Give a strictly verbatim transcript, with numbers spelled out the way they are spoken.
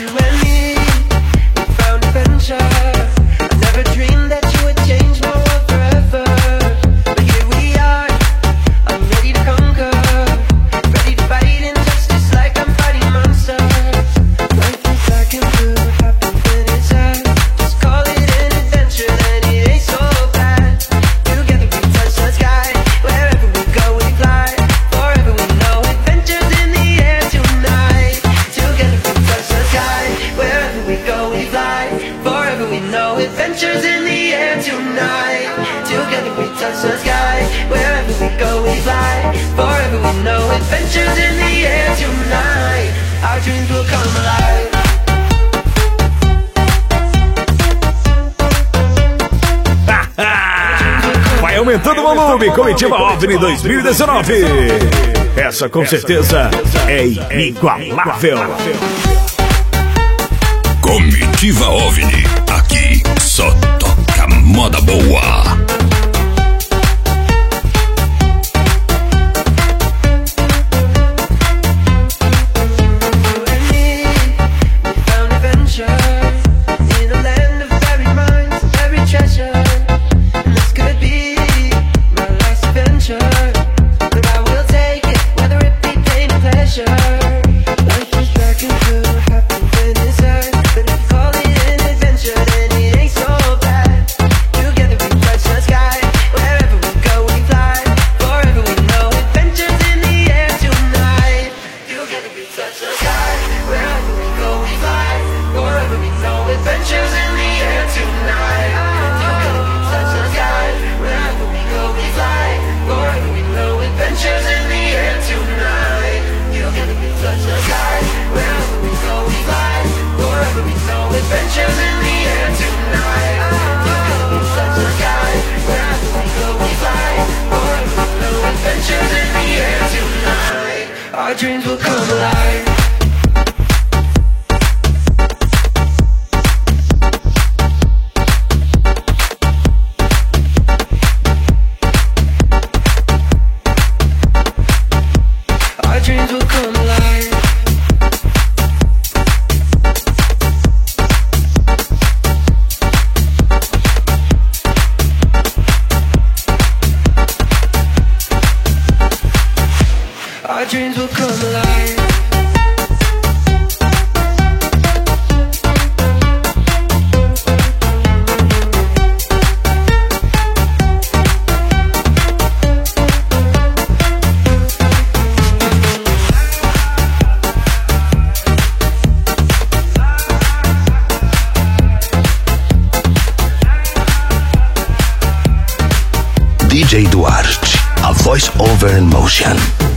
Vai aumentando o volume, Comitiva OVNI dois mil e dezenove. Essa com certeza é inigualável. Comitiva OVNI, aqui só toca moda boa. Our dreams will come alive. Our dreams will come alive. Our dreams will come alive. D J Duarte, a voice over in motion.